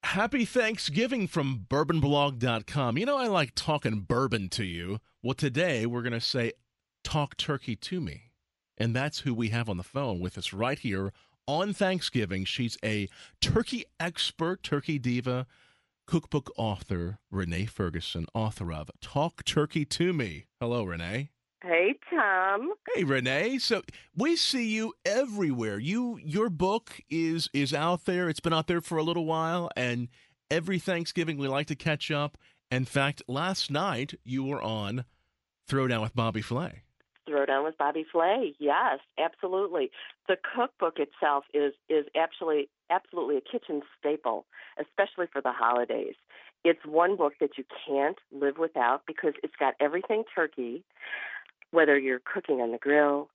Happy Thanksgiving from bourbonblog.com. You know, I like talking bourbon to you. Well, today we're going to say, talk turkey to me. And that's who we have on the phone with us right here on Thanksgiving. She's a turkey expert, turkey diva, cookbook author, Renee Ferguson, author of Talk Turkey to Me. Hello, Renee. Hey, Tom. Hey, Renee. So we see you everywhere. Your book is out there. It's been out there for a little while, and every Thanksgiving we like to catch up. In fact, last night you were on Throwdown with Bobby Flay. Throwdown with Bobby Flay. Yes, absolutely. The cookbook itself is absolutely a kitchen staple, especially for the holidays. It's one book that you can't live without because it's got everything turkey. Whether you're cooking on the grill,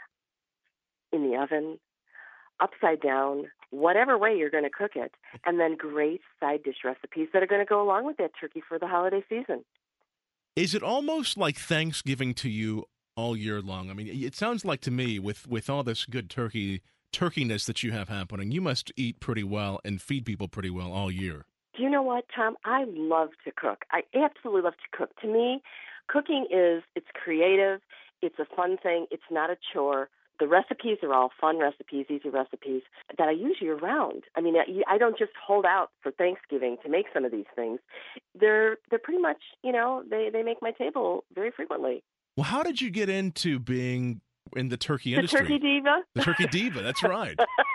in the oven, upside down, whatever way you're going to cook it, and then great side dish recipes that are going to go along with that turkey for the holiday season. Is it almost like Thanksgiving to you all year long? I mean, it sounds like to me, with all this good turkeyness that you have happening, you must eat pretty well and feed people pretty well all year. Do you know what, Tom? I love to cook. I absolutely love to cook. To me, cooking it's creative. It's a fun thing. It's not a chore. The recipes are all fun recipes, easy recipes that I use year-round. I mean, I don't just hold out for Thanksgiving to make some of these things. They're pretty much, they make my table very frequently. Well, how did you get into being in the turkey industry? The turkey diva? The turkey diva, that's right.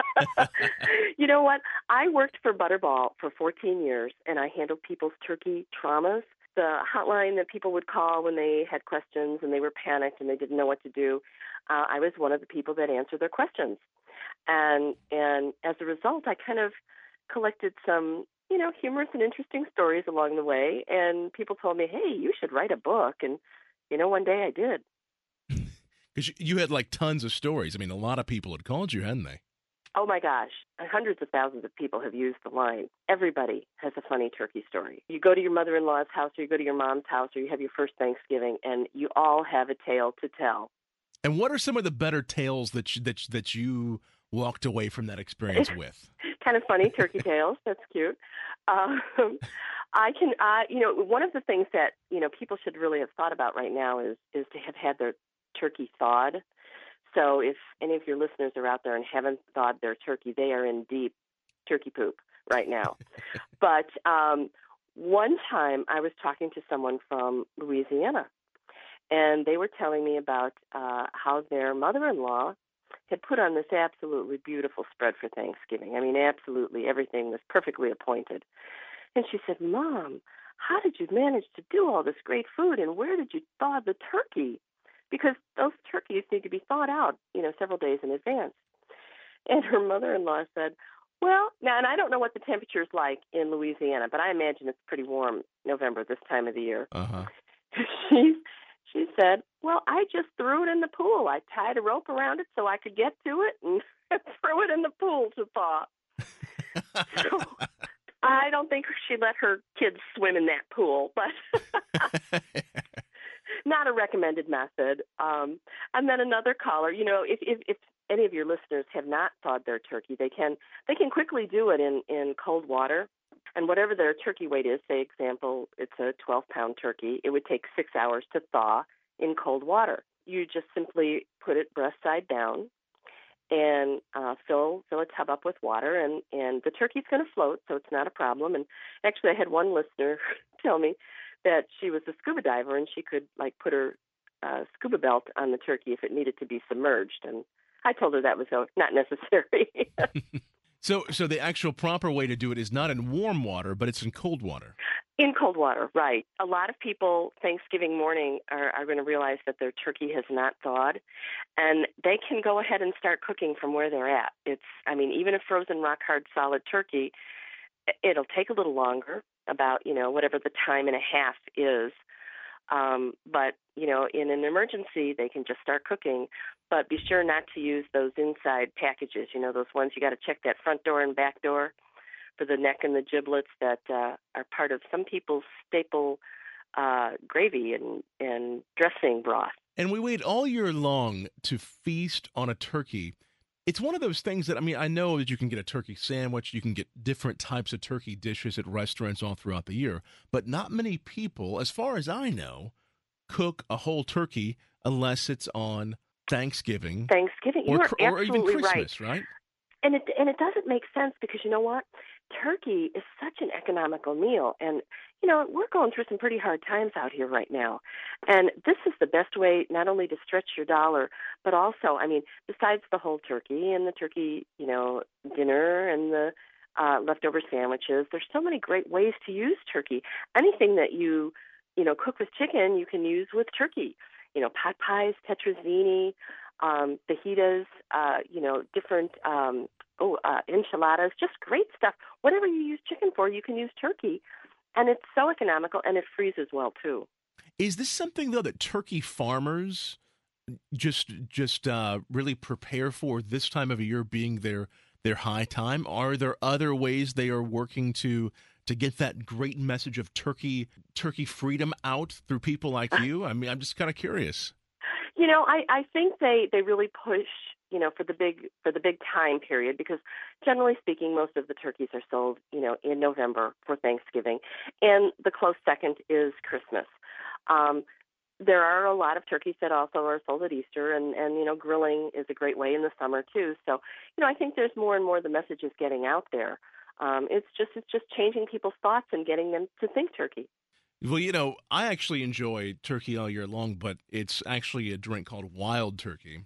You know what? I worked for Butterball for 14 years, and I handled people's turkey traumas. The hotline that people would call when they had questions and they were panicked and they didn't know what to do, I was one of the people that answered their questions. And as a result, I kind of collected some, humorous and interesting stories along the way. And people told me, hey, you should write a book. And, one day I did. Because you had like tons of stories. I mean, a lot of people had called you, hadn't they? Oh, my gosh. Hundreds of thousands of people have used the line. Everybody has a funny turkey story. You go to your mother-in-law's house or you go to your mom's house or you have your first Thanksgiving, and you all have a tale to tell. And what are some of the better tales that you walked away from that experience with? Kind of funny turkey tales. That's cute. I can, one of the things that, people should really have thought about right now is to have had their turkey thawed. So if any of your listeners are out there and haven't thawed their turkey, they are in deep turkey poop right now. But one time I was talking to someone from Louisiana, and they were telling me about how their mother-in-law had put on this absolutely beautiful spread for Thanksgiving. I mean, absolutely everything was perfectly appointed. And she said, Mom, how did you manage to do all this great food, and where did you thaw the turkey? Because those turkeys need to be thawed out, several days in advance. And her mother-in-law said, well, now, and I don't know what the temperature is like in Louisiana, but I imagine it's pretty warm November this time of the year. Uh-huh. She said, well, I just threw it in the pool. I tied a rope around it so I could get to it and threw it in the pool to thaw. So I don't think she let her kids swim in that pool, but not a recommended method. And then another caller, if any of your listeners have not thawed their turkey, they can quickly do it in cold water. And whatever their turkey weight is, say, example, it's a 12-pound turkey, it would take 6 hours to thaw in cold water. You just simply put it breast side down and fill a tub up with water, and the turkey's going to float, so it's not a problem. And actually, I had one listener tell me that she was a scuba diver, and she could, put her scuba belt on the turkey if it needed to be submerged. And I told her that was not necessary. So the actual proper way to do it is not in warm water, but it's in cold water. In cold water, right. A lot of people Thanksgiving morning are going to realize that their turkey has not thawed, and they can go ahead and start cooking from where they're at. Even a frozen rock-hard solid turkey, it'll take a little longer, about, whatever the time and a half is. But, in an emergency, they can just start cooking. But be sure not to use those inside packages, those ones you got to check that front door and back door for the neck and the giblets that are part of some people's staple gravy and dressing broth. And we wait all year long to feast on a turkey. It's one of those things that, I mean, I know that you can get a turkey sandwich, you can get different types of turkey dishes at restaurants all throughout the year, but not many people, as far as I know, cook a whole turkey unless it's on Thanksgiving Thanksgiving. You are or even absolutely right. Christmas, right? And it doesn't make sense because you know what? Turkey is such an economical meal, and we're going through some pretty hard times out here right now. And this is the best way not only to stretch your dollar, but also, I mean, besides the whole turkey and the turkey, dinner and the leftover sandwiches, there's so many great ways to use turkey. Anything that cook with chicken, you can use with turkey. Pot pies, tetrazzini, fajitas, different enchiladas, just great stuff. Whatever you use chicken for, you can use turkey. And it's so economical, and it freezes well, too. Is this something, though, that turkey farmers just really prepare for this time of year being their high time? Are there other ways they are working to get that great message of turkey freedom out through people like you? I mean, I'm just kind of curious. I think they really push, for the big time period, because generally speaking, most of the turkeys are sold, in November for Thanksgiving, and the close second is Christmas. There are a lot of turkeys that also are sold at Easter, and grilling is a great way in the summer too. So, I think there's more and more the message is getting out there. It's just changing people's thoughts and getting them to think turkey. Well, I actually enjoy turkey all year long, but it's actually a drink called wild turkey.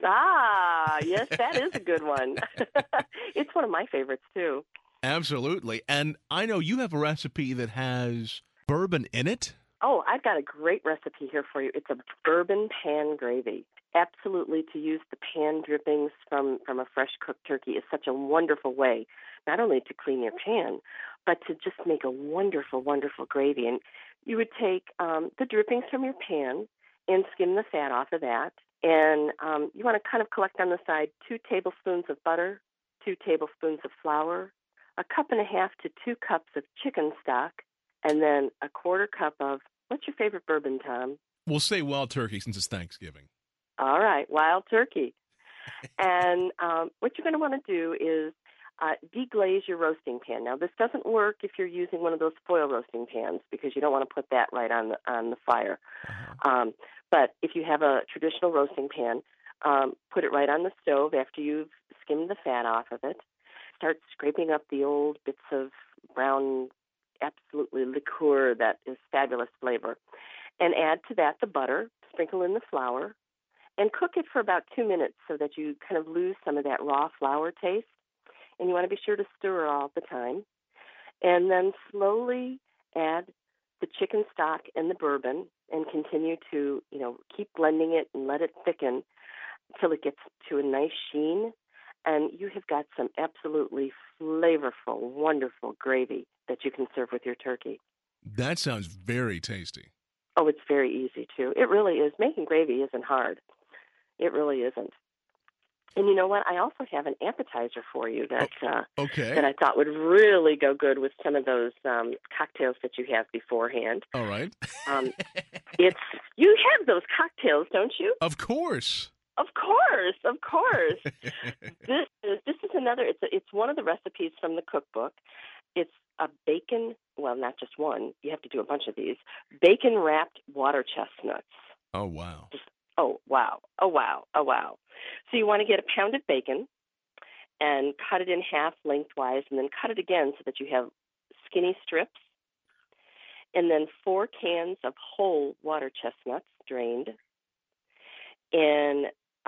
Ah, yes, that is a good one. It's one of my favorites, too. Absolutely. And I know you have a recipe that has bourbon in it. Oh, I've got a great recipe here for you. It's a bourbon pan gravy. Absolutely, to use the pan drippings from a fresh cooked turkey is such a wonderful way, not only to clean your pan, but to just make a wonderful, wonderful gravy. And you would take the drippings from your pan and skim the fat off of that. And you want to kind of collect on the side 2 tablespoons of butter, 2 tablespoons of flour, 1.5 cups to 2 cups of chicken stock, and then 1/4 cup of, what's your favorite bourbon, Tom? We'll say wild turkey since it's Thanksgiving. All right, wild turkey. And what you're going to want to do is deglaze your roasting pan. Now, this doesn't work if you're using one of those foil roasting pans because you don't want to put that right on the fire. Uh-huh. But if you have a traditional roasting pan, put it right on the stove after you've skimmed the fat off of it. Start scraping up the old bits of brown, absolutely liqueur that is fabulous flavor. And add to that the butter, sprinkle in the flour, and cook it for about 2 minutes so that you kind of lose some of that raw flour taste. And you want to be sure to stir all the time. And then slowly add the chicken stock and the bourbon and continue to, keep blending it and let it thicken until it gets to a nice sheen. And you have got some absolutely flavorful, wonderful gravy that you can serve with your turkey. That sounds very tasty. Oh, it's very easy, too. It really is. Making gravy isn't hard. It really isn't. And you know what? I also have an appetizer for you that that I thought would really go good with some of those cocktails that you have beforehand. All right. You have those cocktails, don't you? Of course. Of course. This is another. It's one of the recipes from the cookbook. It's a bacon. Well, not just one. You have to do a bunch of these. Bacon wrapped water chestnuts. Oh wow. Oh, wow. So you want to get a pound of bacon and cut it in half lengthwise and then cut it again so that you have skinny strips. And then 4 cans of whole water chestnuts drained. And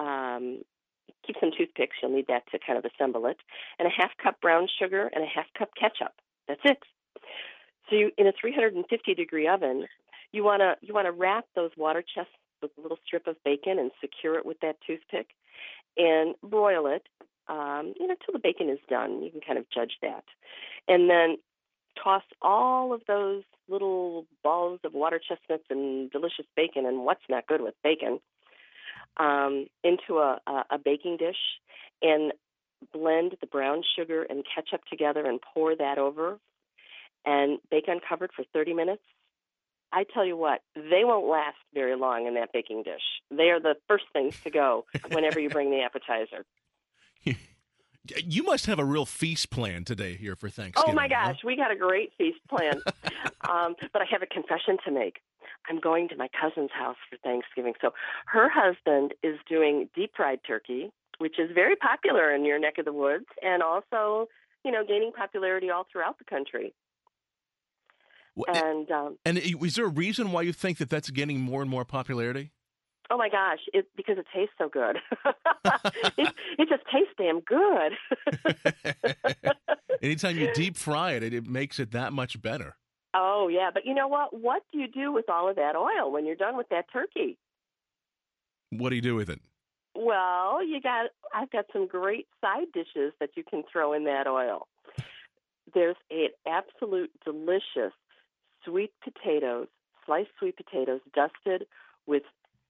keep some toothpicks. You'll need that to kind of assemble it. And a 1/2 cup brown sugar and a 1/2 cup ketchup. That's it. So in a 350-degree oven, you want to wrap those water chestnuts with a little strip of bacon and secure it with that toothpick and broil it, till the bacon is done. You can kind of judge that. And then toss all of those little balls of water chestnuts and delicious bacon, and what's not good with bacon, into a baking dish and blend the brown sugar and ketchup together and pour that over and bake uncovered for 30 minutes. I tell you what, they won't last very long in that baking dish. They are the first things to go whenever you bring the appetizer. You must have a real feast plan today here for Oh Thanksgiving. my huh? gosh, we got a great feast plan. But I have a confession to make. I'm going to my cousin's house for Thanksgiving. So her husband is doing deep fried turkey, which is very popular in your neck of the woods, and also, gaining popularity all throughout the country. Wha- And is there a reason why you think that that's gaining more and more popularity? oh my gosh, because it tastes so good. it just tastes damn good. Anytime you deep fry it, it makes it that much better. Oh yeah, but you know what? What do you do with all of that oil when you're done with that turkey? What do you do with it? Well, I've got some great side dishes that you can throw in that oil. There's an absolute delicious sliced sweet potatoes dusted with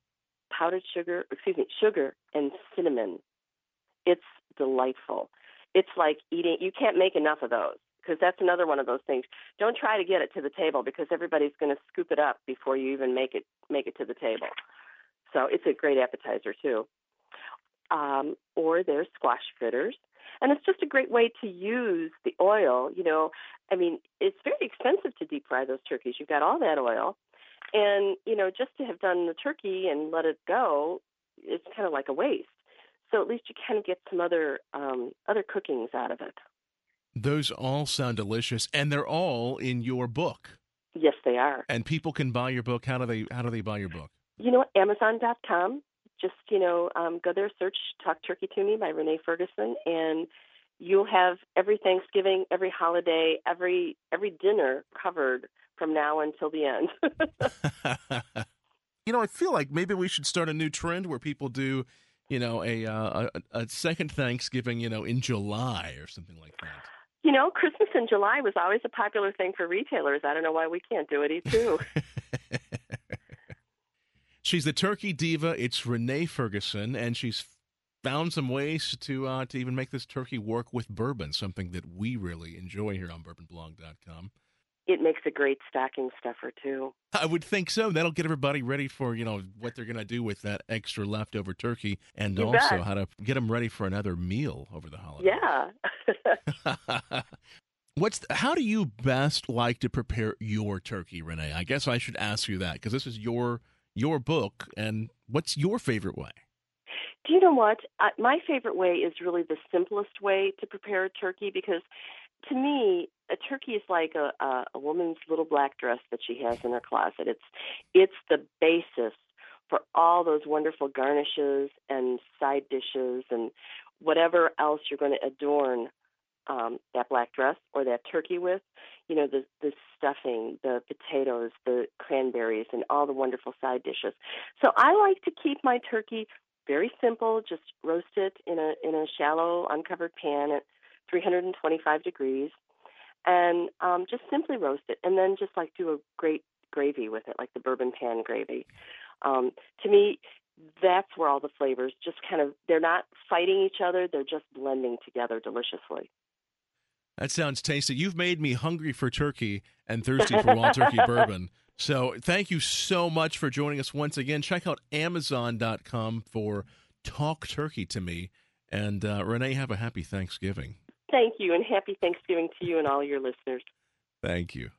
sugar and cinnamon. It's delightful. It's like eating, you can't make enough of those, because that's another one of those things. Don't try to get it to the table, because everybody's going to scoop it up before you even make it to the table. So it's a great appetizer too. Or there's squash fritters. And it's just a great way to use the oil. It's very expensive to deep fry those turkeys. You've got all that oil. And, just to have done the turkey and let it go, it's kind of like a waste. So at least you kind of get some other cookings out of it. Those all sound delicious, and they're all in your book. Yes, they are. And people can buy your book. How do they buy your book? Amazon.com. Just, go there, search Talk Turkey to Me by Renee Ferguson, and you'll have every Thanksgiving, every holiday, every dinner covered from now until the end. I feel like maybe we should start a new trend where people do, a second Thanksgiving, in July or something like that. Christmas in July was always a popular thing for retailers. I don't know why we can't do it too. She's the turkey diva. It's Renee Ferguson, and she's found some ways to even make this turkey work with bourbon, something that we really enjoy here on bourbonblog.com. It makes a great stocking stuffer, too. I would think so. That'll get everybody ready for, what they're going to do with that extra leftover turkey, and You also bet. how to get them ready for another meal over the holidays. Yeah. How do you best like to prepare your turkey, Renee? I guess I should ask you that, because this is your book, and what's your favorite way? Do you know what? My favorite way is really the simplest way to prepare a turkey, because to me, a turkey is like a woman's little black dress that she has in her closet. It's the basis for all those wonderful garnishes and side dishes and whatever else you're going to adorn that black dress or that turkey with. The stuffing, the potatoes, the cranberries, and all the wonderful side dishes. So I like to keep my turkey very simple. Just roast it in a shallow, uncovered pan at 325 degrees, and just simply roast it, and then just do a great gravy with it, like the bourbon pan gravy. To me, that's where all the flavors just they're not fighting each other, they're just blending together deliciously. That sounds tasty. You've made me hungry for turkey and thirsty for Wild Turkey bourbon. So thank you so much for joining us once again. Check out Amazon.com for Talk Turkey to Me. And Renee, have a happy Thanksgiving. Thank you, and happy Thanksgiving to you and all your listeners. Thank you.